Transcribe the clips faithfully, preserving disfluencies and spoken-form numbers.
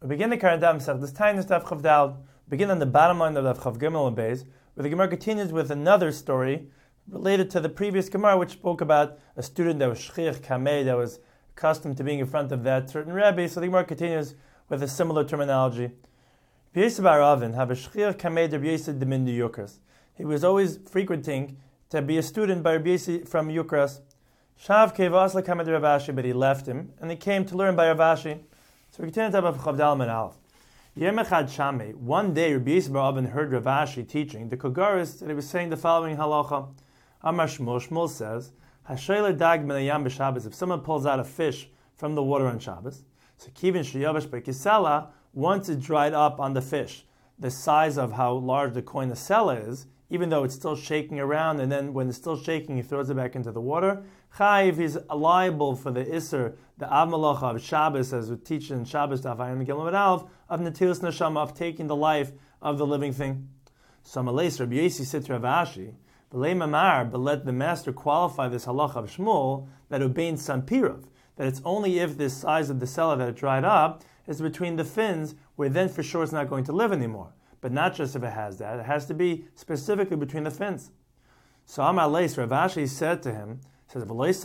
We begin the current Daf Masech. This time is Daf Chav Dal. Begin on the bottom line of Daf Chav Gimel and Beis, where the Gemara continues with another story related to the previous Gemara, which spoke about a student that was Shchiach Kamei, that was accustomed to being in front of that certain Rebbe. So the Gemara continues with a similar terminology. Rabbi Yosef bar Avin have a Shchiach Kamei Rabbi Yosef de Min Yukras. He was always frequenting to be a student by Rabbi Yosef from Yukras. Shav Kevas LeKamed Rav Ashi, but he left him, and he came to learn by Rav Ashi. So we continue to have Chav Dal and Aleph. Yom Echad Shamei. One day, Rabbi Yosef bar Avin heard Rav Ashi teaching the Kogaris, that he was saying the following halacha. Amar Shmuel. Shmuel says, Hashayla dag min hayam b'Shabbos. If someone pulls out a fish from the water on Shabbos, so kivin sheyavesh b'kisela, once it dried up on the fish, the size of how large the coin of sela is, even though it's still shaking around, and then when it's still shaking, he throws it back into the water. Chayiv, he's liable for the Isser, the Av Malacha of Shabbos, as we teach in Shabbos, of Natilas Neshama, of taking the life of the living thing. So Malais, Rabbi Yossi said to Rav Ashi, B'lei Mamar, but let the master qualify this halacha of Shmuel, that ubein Sampirav, that it's only if this size of the sela that it dried up is between the fins, where then for sure it's not going to live anymore. But not just if it has that, it has to be specifically between the fins. So Amar Leis, Rav Ashi said to him, says,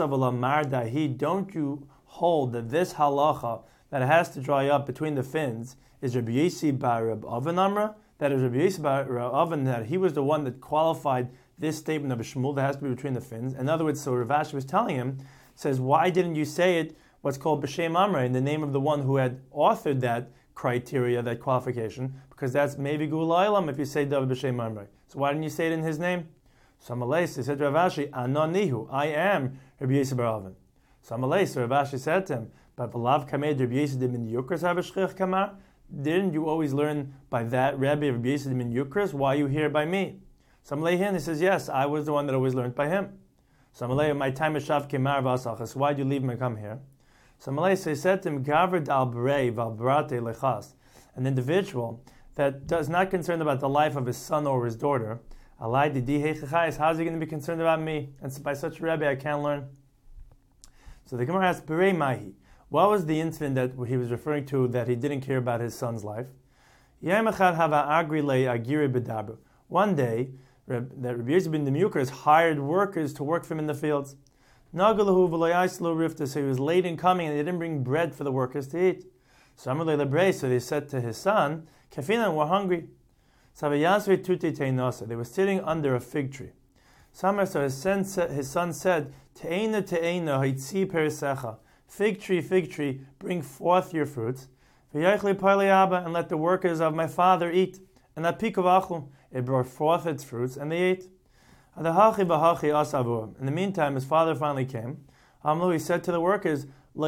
don't you hold that this halacha, that it has to dry up between the fins, is Rabbi Yossi bar Reb Avin Amra? That is Rabbi Yossi bar Reb Avin, that he was the one that qualified this statement of a Shmuel that has to be between the fins. In other words, so Rav Ashi was telling him, says, why didn't you say it, what's called B'Shem Amra, in the name of the one who had authored that criteria, that qualification, because that's maybe Gula if you say David B'Shem Amra. So why didn't you say it in his name? So Amalei, he said to Rav Ashi, Anonihu, I am Rabbi Yosef bar Avin. So Amalei, Rav Ashi said to him, but V'lav Kamed Rabbi Yosef de Min Yukras have a Shchiach Kamar? Didn't you always learn by that Rabbi Rabbi Yosef de Min Yukras? Why are you here by me? So Amalei, he says, yes, I was the one that always learned by him. So Amalei, my time is Shav Kemar V'asachas, why do you leave me and come here? So Amalei said to him, Gavr dal Brei V'albrate Lechas, an individual that does not concerned about the life of his son or his daughter, how's he going to be concerned about me? And so by such a Rebbe I can't learn. So the Gemara asks, Berei Mahi, what was the incident that he was referring to that he didn't care about his son's life? One day, that Rabbi Yosef ben Demukras hired workers to work for him in the fields. So he was late in coming and they didn't bring bread for the workers to eat. So they said to his son, Kafina, we're hungry. They were sitting under a fig tree. So his son said, his son said Te'ena, te'ena, haitzi perisecha. Fig tree, fig tree, bring forth your fruits. And let the workers of my father eat. And that pikavachlu, it brought forth its fruits, and they ate. In the meantime, his father finally came. He said to the workers,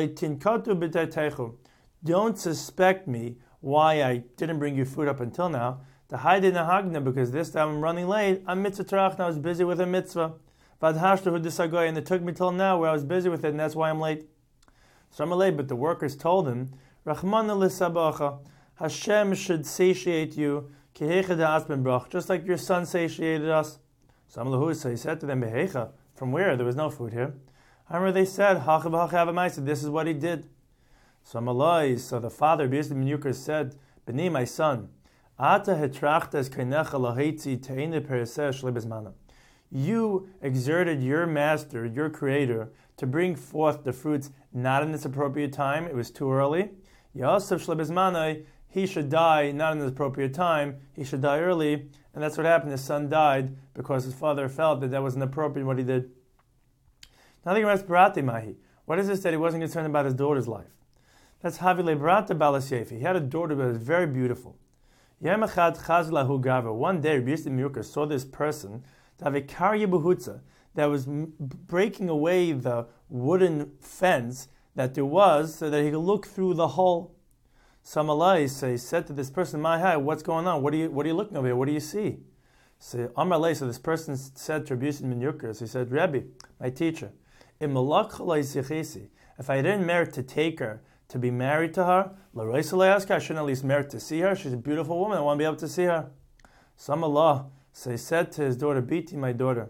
don't suspect me why I didn't bring you food up until now. The Haide Nahagna, because this time I'm running late. I'm mitzvah tarach, I was busy with a mitzvah. And it took me till now where I was busy with it, and that's why I'm late. So I'm late, but the workers told him, Rachmana l'sabacha, Hashem should satiate you, just like your son satiated us. So he said to them, Behecha, from where? There was no food here. However, they said, this is what he did. So Malai, so the father, Rabbi Yosef ben Yukras, said, B'ni, my son, you exerted your master, your creator, to bring forth the fruits not in its appropriate time. It was too early. He should die not in the appropriate time. He should die early. And that's what happened. His son died because his father felt that that wasn't appropriate what he did. Nothing else Barati Mahi. What is this that he wasn't concerned about his daughter's life? That's Havile Barata Balas Yefi. He had a daughter that was very beautiful. One day, Rabbi Yosef ben Yukras saw this person that was breaking away the wooden fence that there was so that he could look through the hole. Samalai so he said to this person, "My hi, what's going on? What are you what are you looking over here? What do you see?" So Amar Lei, so this person said to Rabbi Yosef ben Yukras, he said, Rabbi, my teacher, if I didn't merit to take her, to be married to her, I shouldn't at least merit to see her. She's a beautiful woman. I want to be able to see her. Some Allah, so he said to his daughter, Biti, my daughter,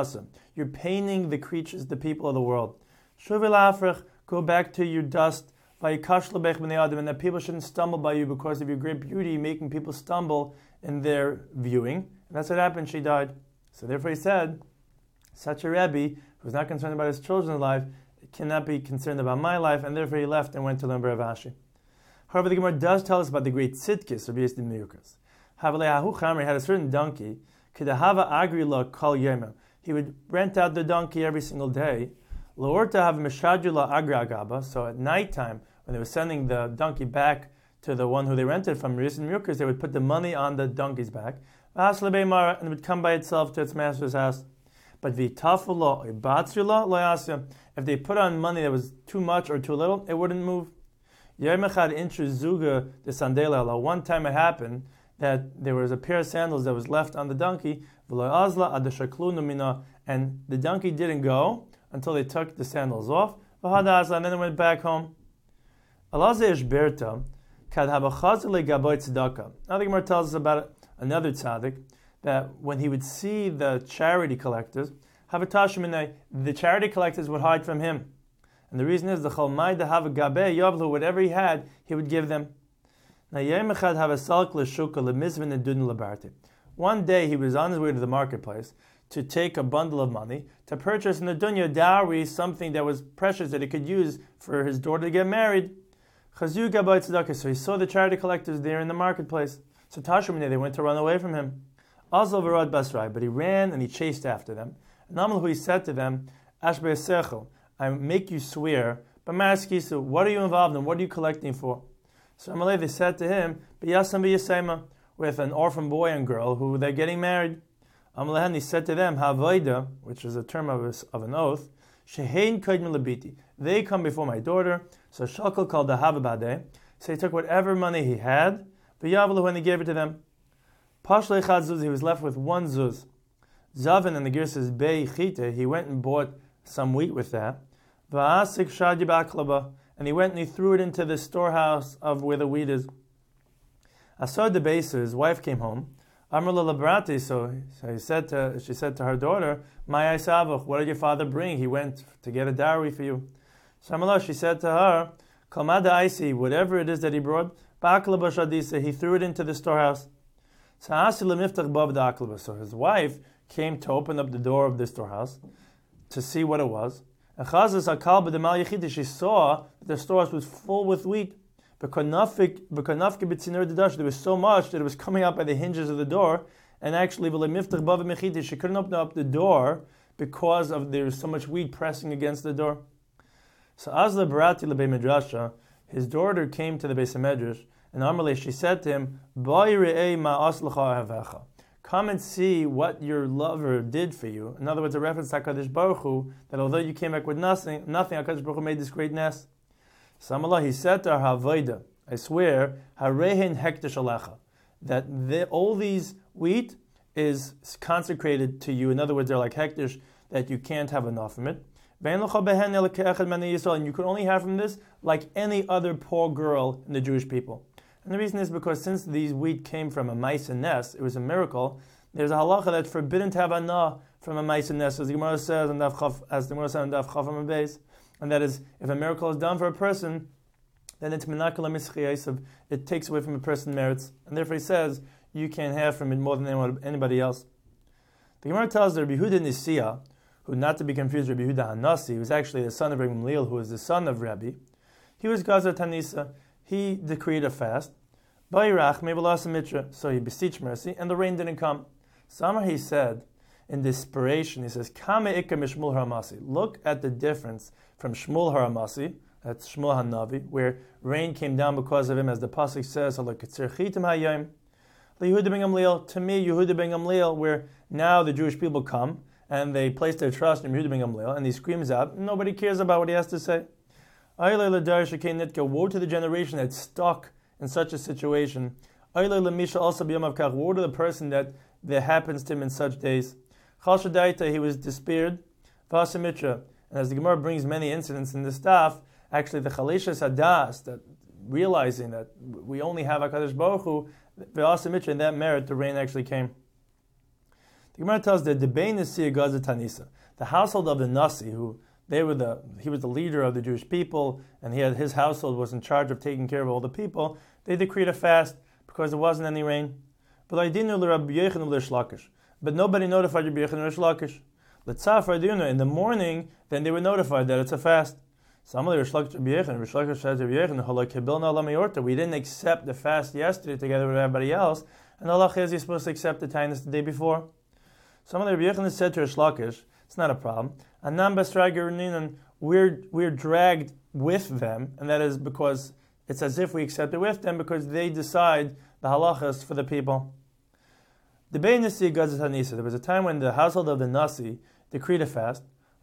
you're painting the creatures, the people of the world. Go back to your dust vayikash lebech b'nei adam, and that people shouldn't stumble by you because of your great beauty, making people stumble in their viewing. And that's what happened. She died. So therefore he said, such a Rebbe who's not concerned about his children's life cannot be concerned about my life, and therefore he left and went to learn Rav Ashi. However, the Gemara does tell us about the great tzidkis, Rabbi Yisrael Miyukas. Havaleahu Chamri had a certain donkey, Kedahava Agri La Kol Yema. He would rent out the donkey every single day. Loorta have Meshadula Agri Agaba. So at nighttime, when they were sending the donkey back to the one who they rented from, Rabbi Yisrael Miyukas, they would put the money on the donkey's back, and it would come by itself to its master's house. But v'tafula ibatzula loyasya. If they put on money that was too much or too little, it wouldn't move. Yermechad inchu zuga the sandela. One time it happened that there was a pair of sandals that was left on the donkey, v'loyazla adashaklu numina, and the donkey didn't go until they took the sandals off. V'hadazla, and then it went back home. Alazeh ishberta kad habachazile gaboy tzedakah. Now the Gemara tells us about another tzaddik, that when he would see the charity collectors, the charity collectors would hide from him. And the reason is, the cholmai de have gabe yavlu, whatever he had, he would give them. One day he was on his way to the marketplace to take a bundle of money to purchase in the dunya dowry, something that was precious that he could use for his daughter to get married. So he saw the charity collectors there in the marketplace. So Tashumine, they went to run away from him. Azal v'rad basrai, but he ran and he chased after them. And Amalhu, he said to them, Ashbe Sechel, I make you swear, but Maraskisu, what are you involved in? What are you collecting for? So Amalei, they said to him, B'yasam b'yasema, with an orphan boy and girl who they're getting married. Amalei, he said to them, Havaida, which is a term of, a, of an oath, Shehein kodim labiti, they come before my daughter. So Shakal called the Havabade. So he took whatever money he had, but Yavalu, and he gave it to them. Pashlei chad zuz, he was left with one zuz. Zavin, and the Ger says, Bei chite, he went and bought some wheat with that. Va'asik shadi ba'aklaba, and he went and he threw it into the storehouse of where the wheat is. Asad the Beisa, his wife came home. Amrla labrati, so, so he said to, she said to her daughter, Ma'ai savach, what did your father bring? He went to get a dowry for you. Shamala, she said to her, Kalmada aisi, whatever it is that he brought, ba'aklaba shadisa, he threw it into the storehouse. So his wife came to open up the door of the storehouse to see what it was. And she saw that the storehouse was full with wheat. There was so much that it was coming out by the hinges of the door, and actually she couldn't open up the door because of there was so much wheat pressing against the door. So Azla Barati Lebei Midrasha, his daughter came to the Beis Medrash, and Amalei, she said to him, come and see what your lover did for you. In other words, a reference to HaKadosh Baruch Hu, that although you came back with nothing, nothing, HaKadosh Baruch Hu made this great nest. So Amalei, he said to her, Havoida, I swear, Harehen Hektish Alecha, that the, all these wheat is consecrated to you. In other words, they're like hektish, that you can't have enough from it. And you could only have from this like any other poor girl in the Jewish people. And the reason is because since these wheat came from a mice nest, it was a miracle. There's a halacha that's forbidden to have anah from a mice nest, as the Gemara says, and as the Gemara says, and Daf Chafam Beis, and that is, if a miracle is done for a person, then it's menakala mischiyaisav. It takes away from a person's merits, and therefore he says you can't have from it more than anyone, anybody else. The Gemara tells the Rabbi Yehuda Nisiya, who, not to be confused, Rabbi Yehuda Hanasi, who was actually the son of Rabbi Gamliel, who was the son of Rabbi. He was Gazer Tanisa. He decreed a fast. Bayrach Mevalas Mitra. So he beseeched mercy, and the rain didn't come. Somewhere he said, in desperation, he says, Kame Ikka Mishmul Haramasi. Look at the difference from Shmuel Haramasi, that's Shmuel Hanavi, where rain came down because of him, as the pasuk says, Yehuda ben Gamliel, to me, Yehuda ben Gamliel, where now the Jewish people come and they place their trust in Yehuda ben Gamliel, and he screams out, nobody cares about what he has to say. Woe to the generation that's stuck in such a situation. Woe to the person that that happens to him in such days. He was despaired. And as the Gemara brings many incidents in the staff, actually the Chalishas Hadas, that realizing that we only have HaKadosh Baruch Hu, in that merit, the rain actually came. The Gemara tells that the Bein Nasi Gaza Tanisa, the household of the Nasi, who they were the he was the leader of the Jewish people, and he had his household was in charge of taking care of all the people. They decreed a fast because there wasn't any rain. But I didn't know Rabbi Yochanan Rish Lakish. But nobody notified Rabbi Yochanan Rish Lakish. L'tzafar Adina, in the morning, then they were notified that it's a fast. Some of the Rish Lakish Rabbi Yochanan, Rish Lakish says Rabbi Yochanan, we didn't accept the fast yesterday together with everybody else, and Allah is you're supposed to accept the tainus the day before. Some of the Rabbi Yochanan said to Rish Lakish, it's not a problem. Anam Basrag we're we're dragged with them, and that is because it's as if we accept it with them because they decide the halachas for the people. The Bein Nasi Gazat Hanisa. There was a time when the household of the Nasi decreed a fast,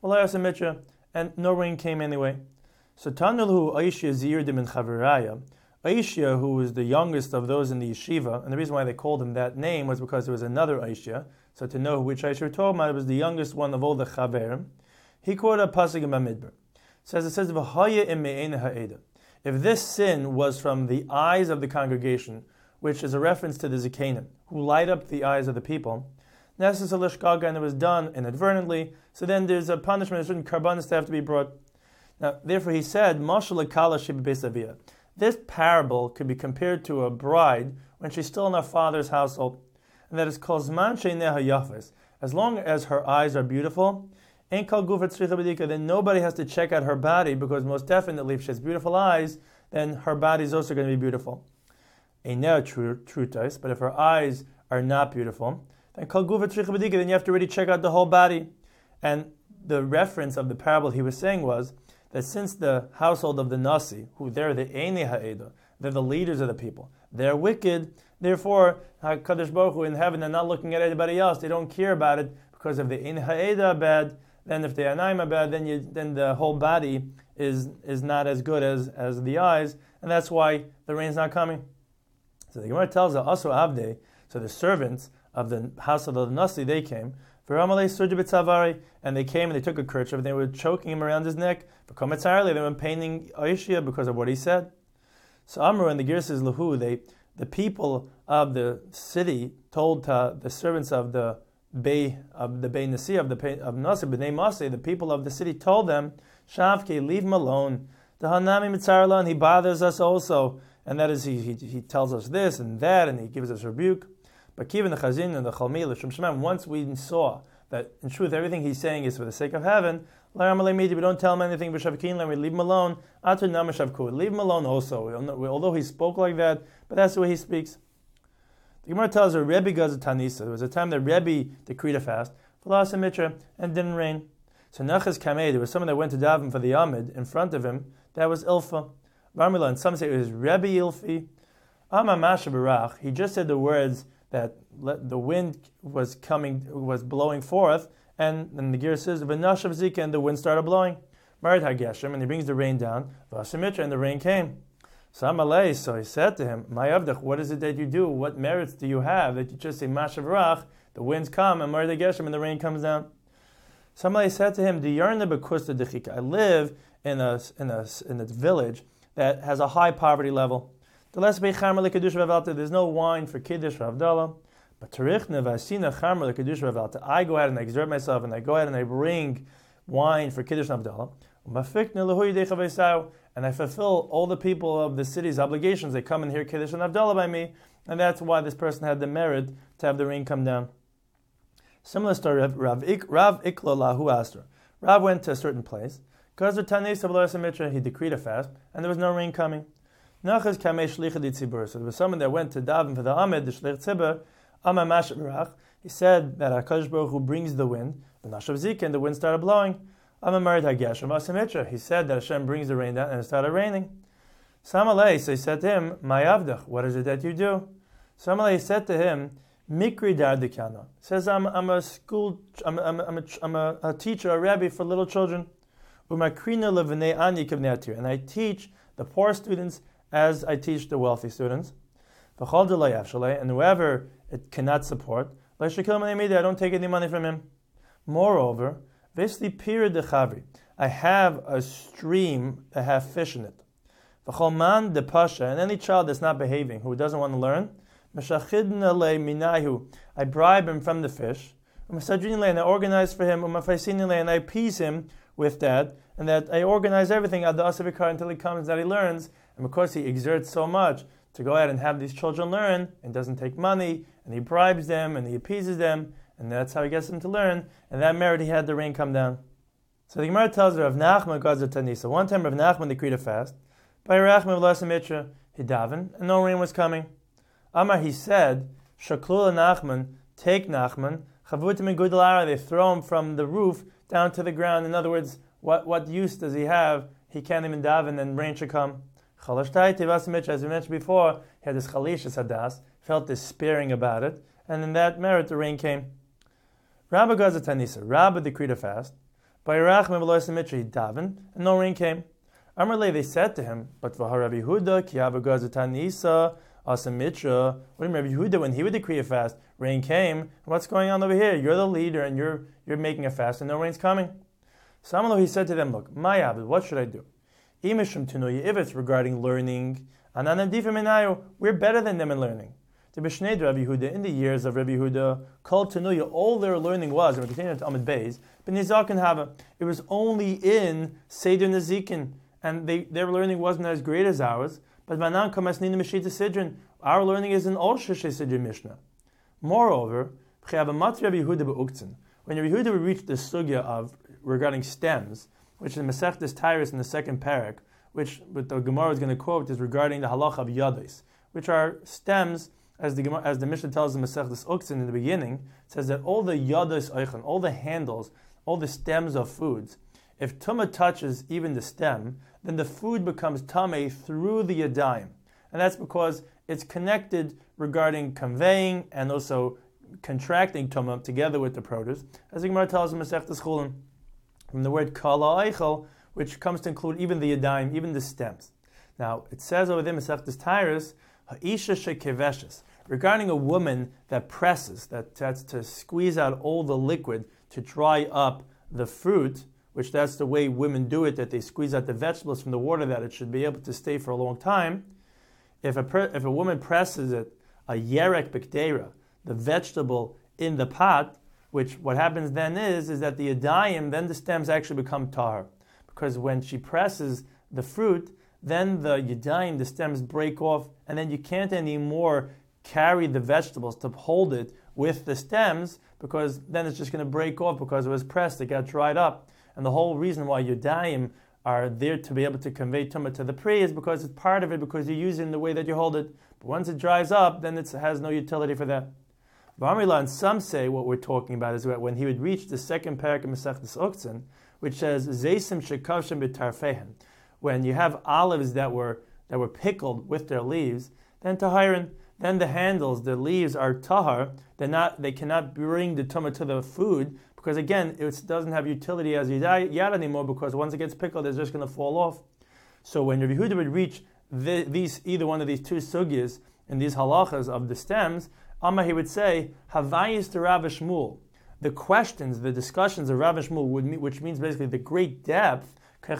and no rain came anyway. So Tanulhu Aishya Zir Dimin Chaviraya, Aishya, who was the youngest of those in the yeshiva, and the reason why they called him that name was because there was another Aishya. So to know which Aishya we're talking about, it was the youngest one of all the Chaverim. He quoted a pasuk in Bamidbar. It says it says V'haya im me'ein ha'eda. If this sin was from the eyes of the congregation, which is a reference to the Zikanim, who light up the eyes of the people, necessarily shkaga, and it was done inadvertently, so then there's a punishment, there's certain karbanos that have to be brought. Now, therefore he said, Mashal Akala Shib Besavia. This parable could be compared to a bride when she's still in her father's household, and that is called Zman Sheineh Hayafes. As long as her eyes are beautiful, then nobody has to check out her body, because most definitely if she has beautiful eyes, then her body is also going to be beautiful. A now true truth, but if her eyes are not beautiful, then then you have to really check out the whole body. And the reference of the parable he was saying was that since the household of the Nasi, who they're the Einei Ha'eda, they're the leaders of the people, they're wicked, therefore HaKadosh Baruch Hu in heaven, they're not looking at anybody else, they don't care about it, because if the Einei Ha'eda are bad, then if the Anayim are bad, then you, then the whole body is is not as good as, as the eyes, and that's why the rain's not coming. So the Gemara tells us, also Avdei, so the servants of the house of the Nasi, they came, and they came and they took a kerchief and they were choking him around his neck. They were painting Aishia because of what he said. So Amru and the Ger says Lahu, they the people of the city told uh, the servants of the Bey of the Bey Nasi of the of Nasi B'nai Maseh, the people of the city told them, Shavke, leave him alone. The Hanami Mitzarlan, he bothers us also, and that is he, he he tells us this and that, and he gives us rebuke. But Kivan the Chazin and the Chalmi L'Shem Shemam, once we saw that in truth everything he's saying is for the sake of heaven, we don't tell him anything. We leave him alone. Leave him alone also. Although he spoke like that, but that's the way he speaks. The Gemara tells her Rebbe Gazat Tanisa. There was a time that Rebbe decreed a fast, and didn't rain. So Nachas Kamei, there was someone that went to daven for the Amid in front of him. That was Ilfa. Varmila, and some say it was Rebbe Ilfi. Amma Masha Barach. He just said the words that the wind was coming, was blowing forth, and then the Ger says, "V'nashav zika," and the wind started blowing. Marid hageshem, and he brings the rain down. V'asimitra, and the rain came. Samalei, so he said to him, "My avdach, what is it that you do? What merits do you have that you just say mashav rach? The winds come, and Marid hageshem, and the rain comes down." Somebody said to him, "Diyarna bekusta dechika." I live in a in a in a village that has a high poverty level. There's no wine for Kiddush or Havdalah. But I go ahead and I exert myself and I go ahead and I bring wine for Kiddush and Havdalah. And I fulfill all the people of the city's obligations. They come and hear Kiddush and Havdalah by me. And that's why this person had the merit to have the rain come down. Similar story of Rav Ikla Lahu Astra. Rav went to a certain place. He decreed a fast and there was no rain coming. Nachas kamei shlicha di tzibur. So there was someone that went to daven for the Amid, the shlich tzibur. Amma mashav barach. He said that HaKadosh Baruch Hu brings the wind. The nashav zika, and the wind started blowing. Amma marid hageshem v'asimitra. He said that Hashem brings the rain down, and it started raining. Samalei, so he said to him, my avdach, what is it that you do? Samalei said to him, mikri dar dikana. Says I'm I'm a school, I'm I'm I'm a, I'm a, a teacher, a rabbi for little children. Umakrina levnei ani kivnei atir, and I teach the poor students as I teach the wealthy students. And whoever it cannot support, I don't take any money from him. Moreover, I have a stream that have fish in it. And any child that's not behaving, who doesn't want to learn, I bribe him from the fish, and I organize for him, and I appease him with that, and that I organize everything ad asavikar until he comes, that he learns, and because he exerts so much to go out and have these children learn, and doesn't take money, and he bribes them, and he appeases them, and that's how he gets them to learn, and that merit he had the rain come down. So the Gemara tells her of Nachman Gazer Tanisa. One time Rav Nachman decreed a fast, by Rachman V'Lasa Mitra, he davened, and no rain was coming. Amar, he said, Shaklula Nachman, take Nachman, Chavutim and Gudalara, they throw him from the roof down to the ground. In other words, what, what use does he have? He can't even daven, and rain should come. Chalashtai Tivas Mitra, as we mentioned before, he had this Chalishas Hadas, felt despairing about it, and in that merit the rain came. Rabba Gaza Tanisa, Rabba decreed a fast, by Rachman V'Lasa Mitra, he davened, and no rain came. Amarle, they said to him, but for Rabbi Yehuda, Ki Rabba Gaza Tanisa, Asa Mitra, when Rabbi Yehuda, when he would decree a fast, rain came. What's going on over here? You're the leader, and you're you're making a fast, and no rain's coming. So Amallo, he said to them, look, my Abed, what should I do? Imishum Tunuya, if it's regarding learning, Ananadifim Enayu, we're better than them in learning. To Bishnei Rabbi Yehuda, in the years of Rabbi Yehuda, Kol Tunuya, all their learning was, and we continue to Amid Beis, but Nizakin Hava, it was only in Seder Nazikin, and they, their learning wasn't as great as ours. But Manan Kamasnina Meshita Sidrin, our learning is in all Sheshe Sidrin Mishnah. Moreover, when Rabbi Yehuda would reach the sugya of regarding stems, which in Masechtas Tyrus in the second parak, which what the Gemara is going to quote is regarding the halacha of yadis, which are stems, as the as the Mishnah tells in Masechtas Uktzin in the beginning, it says that all the yadis oichen, all the handles, all the stems of foods, if tumah touches even the stem, then the food becomes tameh through the yadayim. And that's because it's connected regarding conveying and also contracting tumah together with the produce. As the Gemara tells in Masechtas Chulin, from the word kala eichel, which comes to include even the yadayim, even the stems. Now, it says over there, Masechtas Tyrus, ha'isha shekeveshes, regarding a woman that presses, that, that's to squeeze out all the liquid to dry up the fruit, which that's the way women do it, that they squeeze out the vegetables from the water, that it should be able to stay for a long time. If a per, if a woman presses it, a yerek b'kdeira, the vegetable in the pot, which what happens then is, is that the yadayim, then the stems actually become tar. Because when she presses the fruit, then the yadayim, the stems break off, and then you can't anymore carry the vegetables to hold it with the stems, because then it's just going to break off because it was pressed, it got dried up. And the whole reason why yadayim are there to be able to convey tumah to the pri is because it's part of it, because you use it in the way that you hold it. But once it dries up, then it has no utility for that. V'amrila, and some say what we're talking about is that when he would reach the second parak of Masechtas Uktzin, which says zeisim shekavshem b'tarfehen, when you have olives that were that were pickled with their leaves, then tahirin, then the handles, the leaves are tahar. They're not, they cannot bring the tumah to the food, because again, it doesn't have utility as yad anymore, because once it gets pickled, it's just going to fall off. So when Rabbi Yehuda would reach the, these, either one of these two sugyas and these halachas of the stems, Amma, he would say, Havayis to Rav Shmuel. The questions, the discussions of Rav Shmuel, would mean, which means basically the great depth,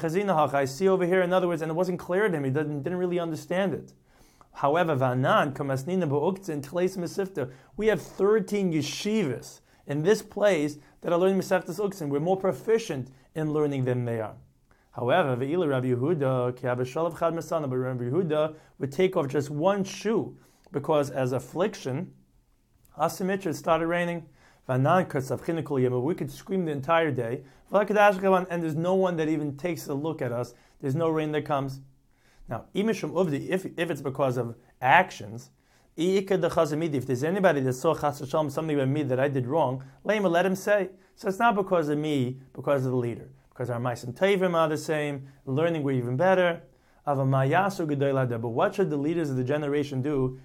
I see over here, in other words, and it wasn't clear to him, he didn't, didn't really understand it. However, Vanan, Kamasnina Ba'uktzin, Tleis Mesifta, we have thirteen yeshivas in this place that are learning Masechtas Uktzin. We're more proficient in learning than they are. However, Ve'ila Rabbi Yehuda, Ki Abishalav Chad Masana, but Rabbi Yehuda would take off just one shoe, because as affliction, Asimitra, it started raining. Vanan Katsavchina Kol Yema, we could scream the entire day, and there's no one that even takes a look at us. There's no rain that comes. Now, Imishum Uvdi, if if it's because of actions, if there's anybody that saw Chas V'Shalom something about me that I did wrong, let him say. So it's not because of me, because of the leader. Because our Ma'asim Tevim are the same, learning we're even better. But what should the leaders of the generation do?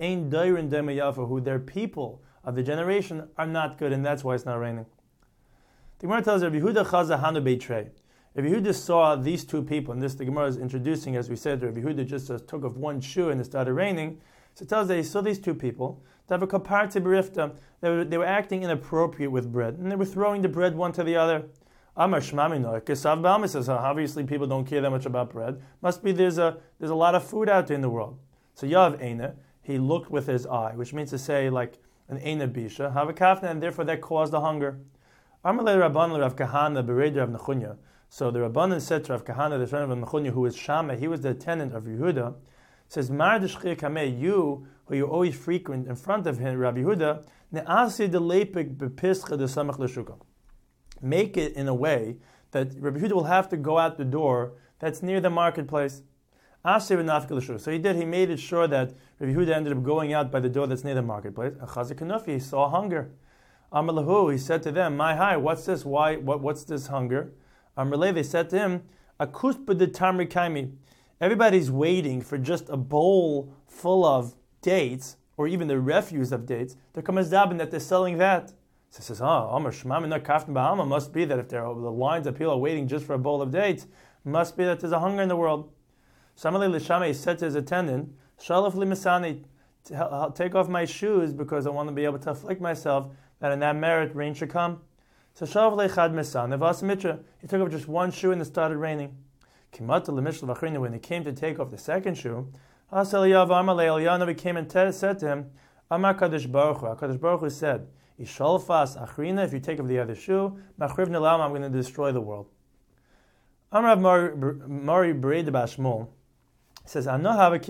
Who their people of the generation are not good, and that's why it's not raining. The Gemara tells Rabbi Yehuda Chaza Hanu Beitrei. Rabbi Yehuda saw these two people, and this the Gemara is introducing, as we said, Rabbi Yehuda just uh, took off one shoe and it started raining. So it tells that he saw these two people, they were, they were acting inappropriate with bread, and they were throwing the bread one to the other. Amar Shmamino, says, obviously people don't care that much about bread. Must be there's a there's a lot of food out there in the world. So Yav Eina, he looked with his eye, which means to say like an Eina Bisha, Havakafna, and therefore that caused the hunger. Amar Le Rabban Le Rav Kahana Bereder Rav Nechunya, So the Rabbanan said to Rav Kahana, the son of Mechunyu, who was Shammai, he was the attendant of Yehuda, says, Mar d'shchir kameh, you, who you always frequent in front of him, Rabbi Yehuda, ne'asi de lepik bepischa de samach l'shuka. Make it in a way that Rabbi Yehuda will have to go out the door that's near the marketplace. So he did, he made it sure that Rabbi Yehuda ended up going out by the door that's near the marketplace. He saw hunger. Amalahu, he said to them, my hi, what's this? Why? What, what's this hunger? Amrle, they said to him, Akuspa de tamri kaimi. Everybody's waiting for just a bowl full of dates, or even the refuse of dates. There comes dabin that they're selling that. So he says, oh, Amar Shmamina Kaftan Bahama, must be that if there are the lines of people are waiting just for a bowl of dates, must be that there's a hunger in the world. Samalei Lishamei said to his attendant, Shalaf Limisani, take off my shoes because I want to be able to afflict myself that in that merit rain should come. So Shalaf Lechad Misan, Nevas he took off just one shoe and it started raining. When he came to take off the second shoe, Eliyahu came and said to him, Amar Kadosh Baruch Hu, Kadosh Baruch Hu said, Ishalfas Achrina, if you take off the other shoe, Machriv Nilam, I'm going to destroy the world. Amar Mari Bered Bashmol says, I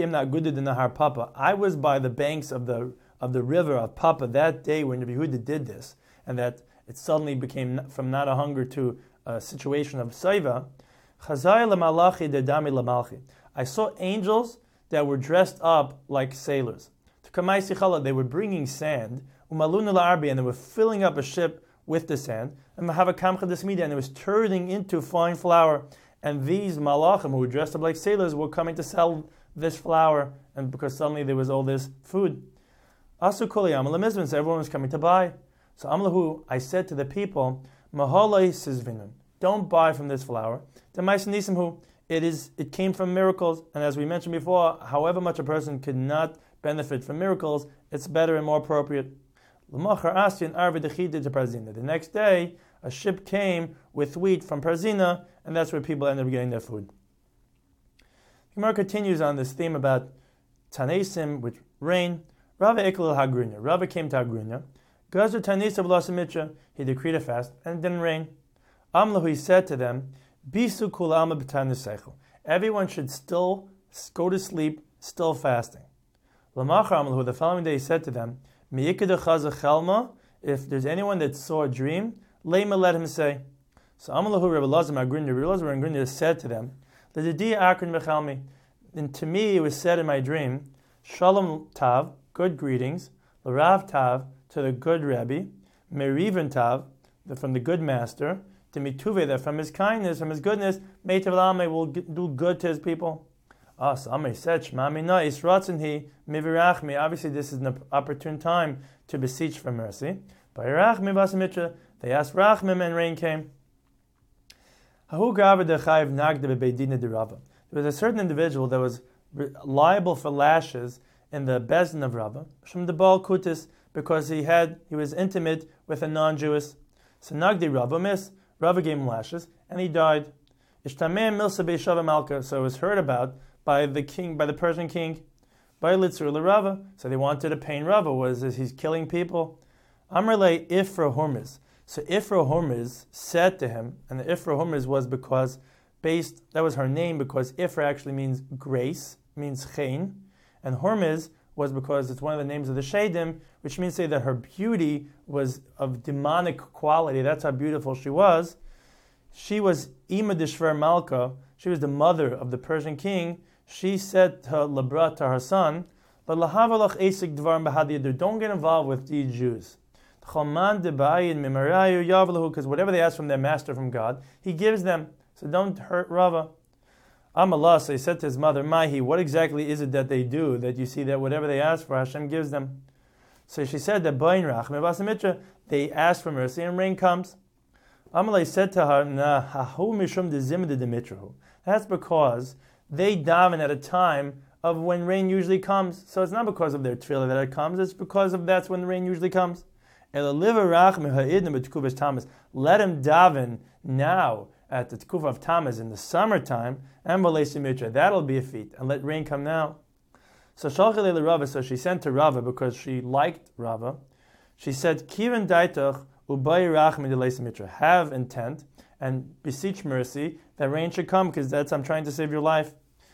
was by the banks of the of the river of Papa that day when Rabbi Yehuda did this, and that it suddenly became from not a hunger to a situation of Saiva. I saw angels that were dressed up like sailors. They were bringing sand, and they were filling up a ship with the sand, and it was turning into fine flour. And these malachim who were dressed up like sailors were coming to sell this flour, and because suddenly there was all this food. Asu kol yam lemizvin, so everyone was coming to buy. So Amlahu, I said to the people, Mahalai sizvinun, don't buy from this flour. It is it came from miracles, and as we mentioned before, however much a person could not benefit from miracles, it's better and more appropriate. The next day, a ship came with wheat from Parzina, and that's where people ended up getting their food. The Gemara continues on this theme about Tanesim, which rain. Rava Ekel Hagrunya. Rava came to Hagrunya. Gazer Tanesim V'Lasamitra. He decreed a fast, and it didn't rain. Amlahu, he said to them, Bisu Kulama B'Taniseichel. Everyone should still go to sleep, still fasting. Lamachar Amlahu, the following day he said to them, if there's anyone that saw a dream, Lema, let him say. So Amalahu Rebbe Lazar Agrinya, Rebbe Lazar Agrinya said to them, and to me it was said in my dream, Shalom Tav, good greetings, L'Rav Tav, to the good Rebbe, Merivan Tav, from the good master, to Mituve, that from his kindness, from his goodness, Meitav Lame will do good to his people. Ah, so Amr said, Shema Mina Isratzinhi Mivirachmi. Obviously, this is an opportune time to beseech for mercy. They asked Rachmim, and rain came. There was a certain individual that was liable for lashes in the Bezdin of Rava, from the Baal Kutis, because he had he was intimate with a non-Jewish. So Nagdi Rava miss, Rava gave him lashes, and he died. Ishtameh Milsa Beishava Malka, so it was heard about by the king, by the Persian king, by Litzur Rava. So they wanted to pain Rava, was he's killing people. Amrle Ifra Hormuz. So Ifra Hormuz said to him, and the Ifra Hormuz was because, based, that was her name, because Ifra actually means grace, means chen, and Hormuz was because it's one of the names of the Shadim, which means to say that her beauty was of demonic quality. That's how beautiful she was. She was Ima Dishver Malka, she was the mother of the Persian king. She said to Labra, to her son, don't get involved with these Jews. Because whatever they ask from their master, from God, he gives them. So don't hurt Rava. Amalah, so he said to his mother, Mahi, what exactly is it that they do, that you see that whatever they ask for, Hashem gives them? So she said that they ask for mercy and rain comes. Amalai said to her, that's because they daven at a time of when rain usually comes. So it's not because of their tefillah that it comes, it's because of that's when the rain usually comes. Let him daven now at the Tekufa of Tammuz in the summertime, and that'll be a feat, and let rain come now. So Rava, so she sent to Rava because she liked Rava. She said, Kivan daitach ubay rachmi de mitra. Have intent and beseech mercy that rain should come, because that's I'm trying to save your life.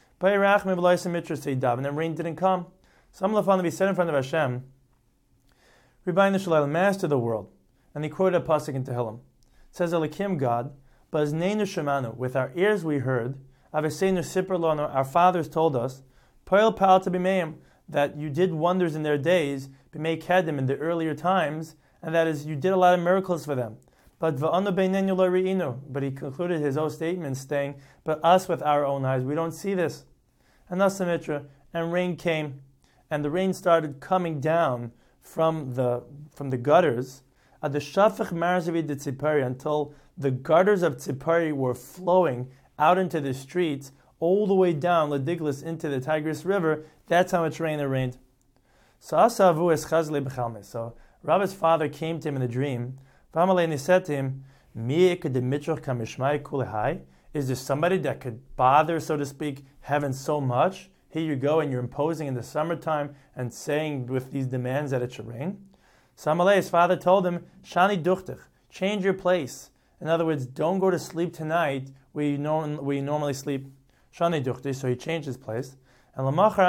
And then rain didn't come. Some Lafan said in front of Hashem, Rebbeinu Shalom, Master of the world. And he quoted a pasuk in Tehillim. It says, Elikim God, Baznenu Shemanu, with our ears we heard, Avesenu Sipur Lanu, our fathers told us, Poel Pal to Bimeim, that you did wonders in their days, Bimei Kedim, in the earlier times, and that is, you did a lot of miracles for them. But Va'anu Beinenu Lo Re'inu, but he concluded his own statement saying, but us with our own eyes, we don't see this. And Nasamitra, and rain came, and the rain started coming down from the from the gutters, at the Shafach Marzavi de Tzipari, until the gutters of Tzipari were flowing out into the streets, all the way down Ladiglis into the Tigris River. That's how much rain it rained. So Asavu es Chazle B'chalme. So Rabbi's father came to him in a dream. And he said to him, is there somebody that could bother, so to speak, heaven so much? Here you go, and you're imposing in the summertime and saying with these demands that it should rain. So his father told him, Shani duchtich, change your place. In other words, don't go to sleep tonight where you, norm- where you normally sleep. Shani duchtich, so he changed his place. And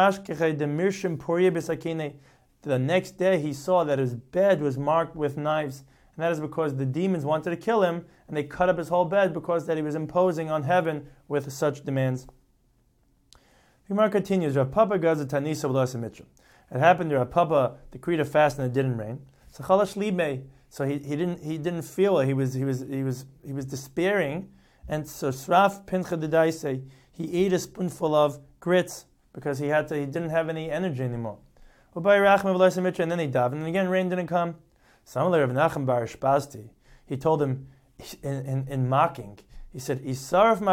the next day he saw that his bed was marked with knives. And that is because the demons wanted to kill him, and they cut up his whole bed because that he was imposing on heaven with such demands. The Gemara continues, Rav Papa Gaza Tanisa V'Lo Mitra. It happened that Rav Papa decreed a fast and it didn't rain. So Chalash Libei, so he, he didn't he didn't feel it. He was he was he was he was despairing, and so Sraf Pincha Dedaise, he ate a spoonful of grits because he had to he didn't have any energy anymore. And then he davened, and again rain didn't come. Similar of Nachum Bar Shpazti, he told him in, in, in mocking, he said, if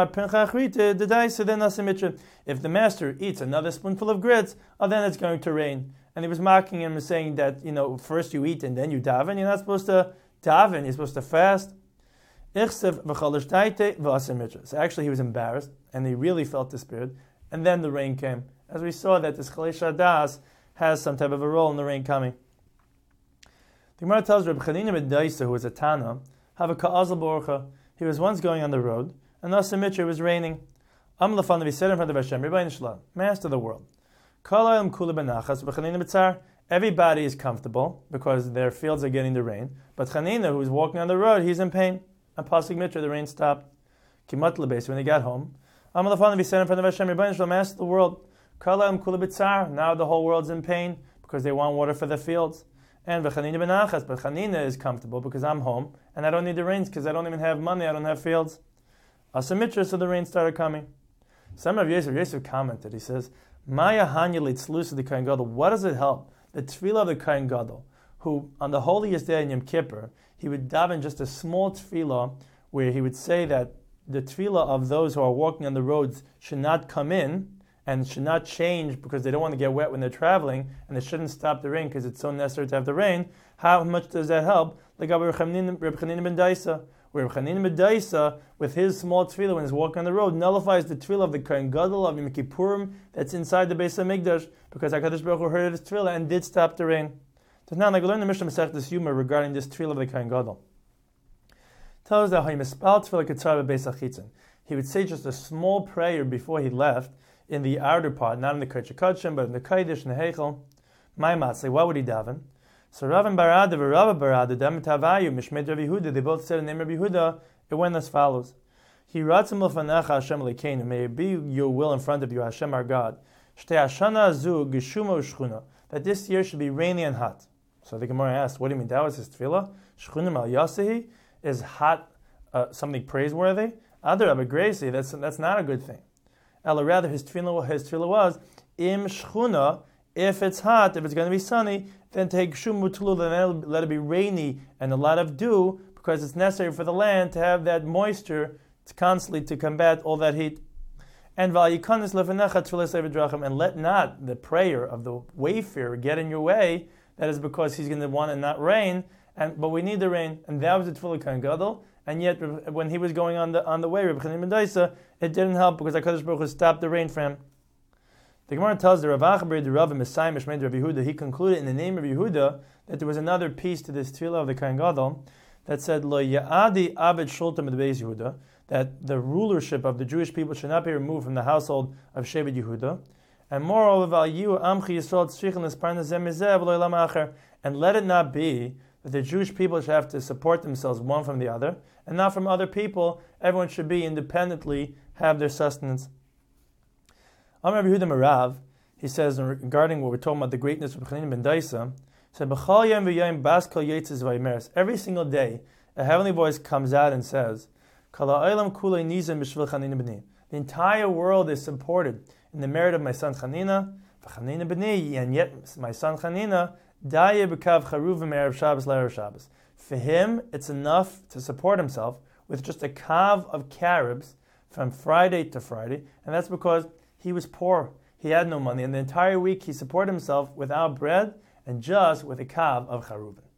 the master eats another spoonful of grits, oh, then it's going to rain. And he was mocking him and saying that, you know, first you eat and then you daven. You're not supposed to daven, you're supposed to fast. So actually he was embarrassed, and he really felt the spirit. And then the rain came. As we saw that this Chalesh Hadas has some type of a role in the rain coming. The Gemara tells Reb Chanina ben Daisa, who was a Tana, have a ka'azal borcha. He was once going on the road, and thus in Mitra it was raining. Am lafan, he said in front of Hashem, Rebbeinu Shalom, Master of the world, Kol ha'olam kula benachas, Reb Chanina b'tzar. Everybody is comfortable because their fields are getting the rain, but Chanina, who is walking on the road, he's in pain. And Pasuk Mitra, the rain stopped. Kimat lebes, when he got home, Am lafan, he said in front of Hashem, Rebbeinu Shalom, Master of the world, Kol ha'olam kula b'tzar. Now the whole world's in pain because they want water for their fields. And v'chanina benachas, but Chanina is comfortable because I'm home and I don't need the rains because I don't even have money, I don't have fields. Asa mitra, so the rain started coming. Some of Yosef, Yosef commented, he says, Maya hanya litzlus of the Kohen Gadol. What does it help? The tefillah of the Kohen Gadol, who on the holiest day in Yom Kippur, he would daven just a small tefillah where he would say that the tefillah of those who are walking on the roads should not come in and should not change because they don't want to get wet when they're traveling, and they shouldn't stop the rain because it's so necessary to have the rain. How much does that help? Like Reb Chanina ben Daisa, where Reb Chanina ben Daisa, with his small tefillah when he's walking on the road, nullifies the tefillah of the Kohen Gadol of Yom Kippurim that's inside the Beis HaMikdash, because HaKadosh Baruch Hu heard his tefillah and did stop the rain. So now, like we learned the Mishnah Masechtas Yuma regarding this tefillah of the Kohen Gadol. Tells us that he mispal tefillah ketzar bebeis hachitzon. He would say just a small prayer before he left, in the outer part, not in the Kodesh HaKodeshim, but in the Kodesh and the Heichel. My matzah, what would he daven? So Rav and Barada, Rav Barada, Dam Tavayu, Mishmed Rav Yehuda, they both said the name of Yehuda. It went as follows: He ratzim l'fanecha Hashem lekeinu. May it be your will in front of you, Hashem our God. Shtei hashana azu geshuma u'shchuna. That this year should be rainy and hot. So the Gemara asked, what do you mean? That was his tefillah? Shchuna mal yasehi, is hot uh, something praiseworthy? Adar abagresi, that's that's not a good thing. Ella, rather, his tefillah, his tefillah was, im shchuna, if it's hot, if it's going to be sunny, then take shum mutulu, then let it be rainy and a lot of dew, because it's necessary for the land to have that moisture to constantly to combat all that heat. And v'ayikanis lefenecha tefillah sevidrachim, and let not the prayer of the wayfarer get in your way. That is because he's going to want it not rain, and but we need the rain, and that was the tefillah Kohen Gadol. And yet, when he was going on the on the way, Reb Chanina ben Daisa, it didn't help because HaKadosh Baruch Hu stopped the rain for him. The Gemara tells the Rav Achaber, the Rav Messiah Mishmed Rav Yehuda, he concluded in the name of Yehuda that there was another piece to this tefillah of the Kohen Gadol, that said, Lo Ya'adi Abed Shultam of the Beis Yehuda, that the rulership of the Jewish people should not be removed from the household of Shevet Yehuda. And moreover, and let it not be that the Jewish people should have to support themselves one from the other, and not from other people. Everyone should be independently, have their sustenance. Amar Yehuda Marav, he says regarding what we're talking about, the greatness of Chanina ben Daisa, said, every single day, a heavenly voice comes out and says, the entire world is supported in the merit of my son Chanina, and yet my son Chanina, for him, it's enough to support himself with just a kav of carobs from Friday to Friday, and that's because he was poor. He had no money, and the entire week he supported himself without bread and just with a kav of charuvin.